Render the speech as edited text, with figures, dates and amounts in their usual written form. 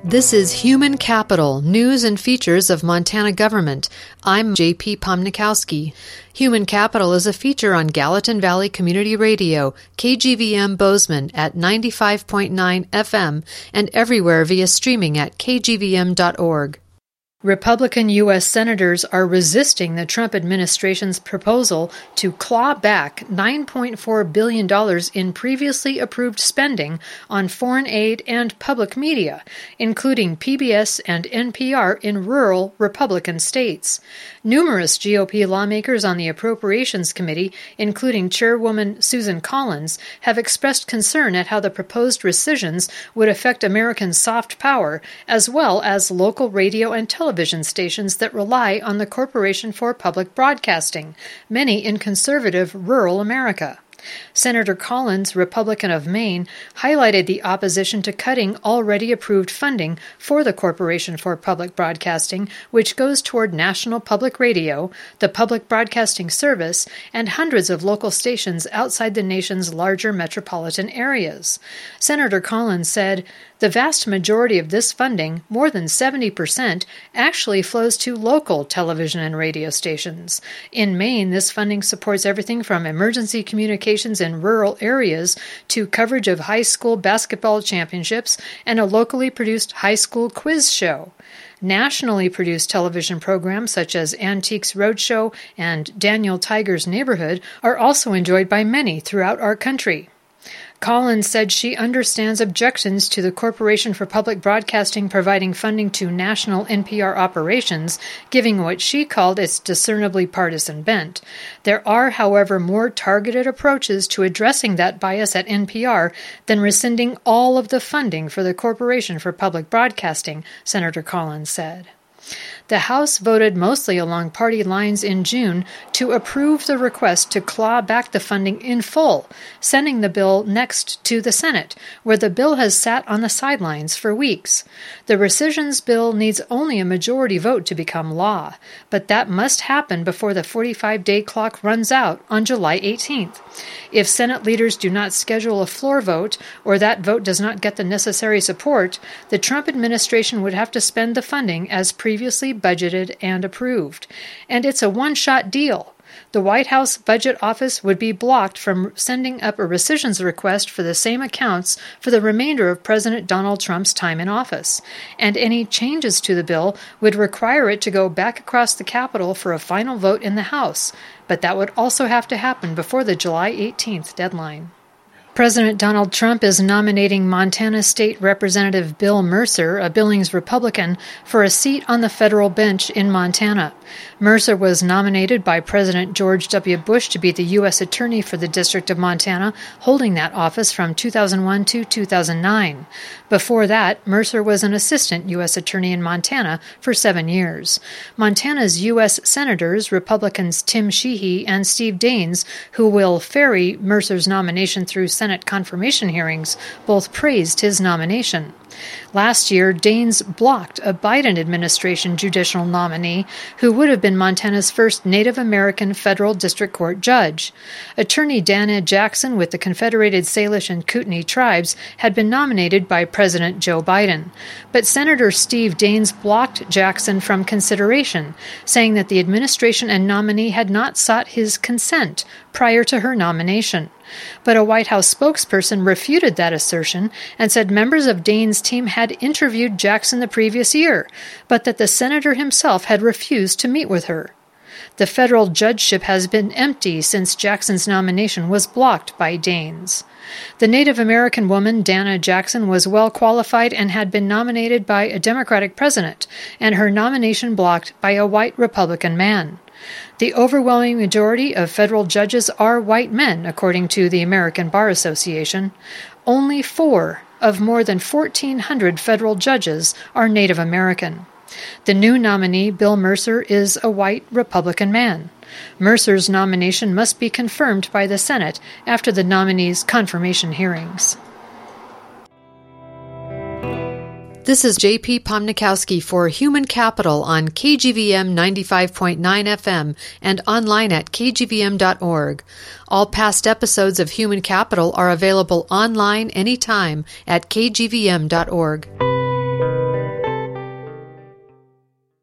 This is Human Capital, News and Features of Montana Government. I'm J.P. Pomnikowski. Human Capital is a feature on Gallatin Valley Community Radio, KGVM Bozeman at 95.9 FM and everywhere via streaming at kgvm.org. Republican U.S. senators are resisting the Trump administration's proposal to claw back $9.4 billion in previously approved spending on foreign aid and public media, including PBS and NPR in rural Republican states. Numerous GOP lawmakers on the Appropriations Committee, including Chairwoman Susan Collins, have expressed concern at how the proposed rescissions would affect American soft power, as well as local radio and television stations that rely on the Corporation for Public Broadcasting, many in conservative rural America. Senator Collins, Republican of Maine, highlighted the opposition to cutting already approved funding for the Corporation for Public Broadcasting, which goes toward national public radio, the Public Broadcasting Service, and hundreds of local stations outside the nation's larger metropolitan areas. Senator Collins said, "The vast majority of this funding, more than 70%, actually flows to local television and radio stations. In Maine, this funding supports everything from emergency communications in rural areas to coverage of high school basketball championships and a locally produced high school quiz show. Nationally produced television programs such as Antiques Roadshow and Daniel Tiger's Neighborhood are also enjoyed by many throughout our country." Collins said she understands objections to the Corporation for Public Broadcasting providing funding to national NPR operations, giving what she called its discernibly partisan bent. There are, however, more targeted approaches to addressing that bias at NPR than rescinding all of the funding for the Corporation for Public Broadcasting, Senator Collins said. The House voted mostly along party lines in June to approve the request to claw back the funding in full, sending the bill next to the Senate, where the bill has sat on the sidelines for weeks. The rescissions bill needs only a majority vote to become law, but that must happen before the 45-day clock runs out on July 18th. If Senate leaders do not schedule a floor vote, or that vote does not get the necessary support, the Trump administration would have to spend the funding as previously budgeted and approved. And it's a one-shot deal. The White House Budget Office would be blocked from sending up a rescissions request for the same accounts for the remainder of President Donald Trump's time in office, and any changes to the bill would require it to go back across the Capitol for a final vote in the House, but that would also have to happen before the July 18th deadline. President Donald Trump is nominating Montana State Representative Bill Mercer, a Billings Republican, for a seat on the federal bench in Montana. Mercer was nominated by President George W. Bush to be the U.S. Attorney for the District of Montana, holding that office from 2001 to 2009. Before that, Mercer was an assistant U.S. Attorney in Montana for 7 years. Montana's U.S. Senators, Republicans Tim Sheehy and Steve Daines, who will ferry Mercer's nomination through Senate confirmation hearings, both praised his nomination. Last year, Daines blocked a Biden administration judicial nominee who would have been Montana's first Native American federal district court judge. Attorney Dana Jackson with the Confederated Salish and Kootenai tribes had been nominated by President Joe Biden. But Senator Steve Daines blocked Jackson from consideration, saying that the administration and nominee had not sought his consent prior to her nomination. But a White House spokesperson refuted that assertion and said members of Daines' team had interviewed Jackson the previous year, but that the senator himself had refused to meet with her. The federal judgeship has been empty since Jackson's nomination was blocked by Daines. The Native American woman, Dana Jackson, was well qualified and had been nominated by a Democratic president, and her nomination blocked by a white Republican man. The overwhelming majority of federal judges are white men, according to the American Bar Association. Only 4 of more than 1,400 federal judges are Native American. The new nominee, Bill Mercer, is a white Republican man. Mercer's nomination must be confirmed by the Senate after the nominee's confirmation hearings. This is J.P. Pomnikowski for Human Capital on KGVM 95.9 FM and online at kgvm.org. All past episodes of Human Capital are available online anytime at kgvm.org.